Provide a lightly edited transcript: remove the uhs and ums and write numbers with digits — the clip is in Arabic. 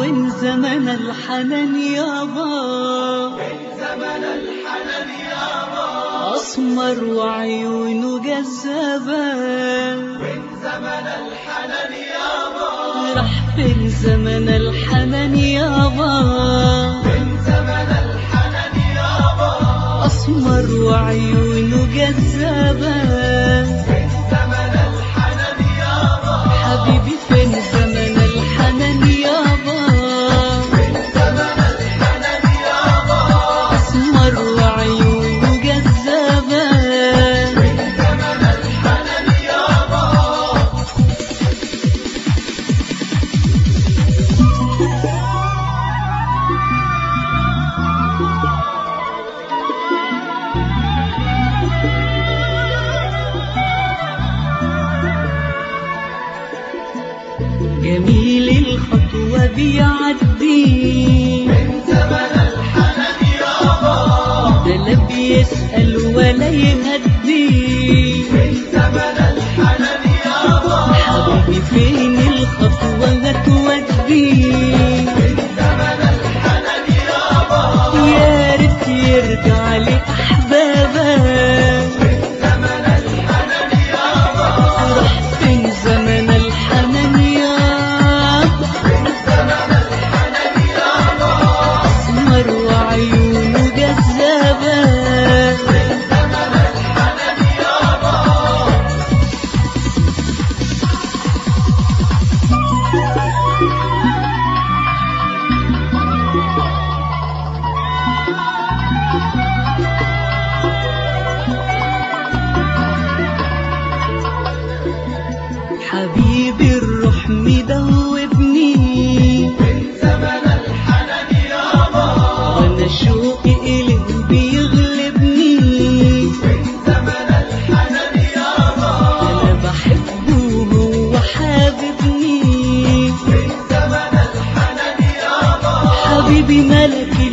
وين زمن الحنان يابا، أسمر وعيونه جذابة، راح فين زمن الحنان يابا، أسمر وعيونه جذابة، حبيبي فين زمن الحنان يابا، أسمر وعيونه جذابة. جميل الخطوة بيعدي من زمن الحنان يابا، ده لا بيسأل ولا يهدي من زمن الحنان يابا، حبيبي فين الخطوة هتودي من زمن الحنان يابا، يا ريت يرجع لأحبابه، من زمن الحنان يابا، راح فين زمن الحنان يابا، من زمن الحنان يابا، أسمر وعيونه جذابة. من زمن الحنان يابا. حبيبي الروح مدوبني من زمن الحنان يابا، وانا شوقي إليه بيغلبني، من زمن الحنان يابا، انا بحبه وهو حاببني، من زمن الحنان يابا، حبيبي ملك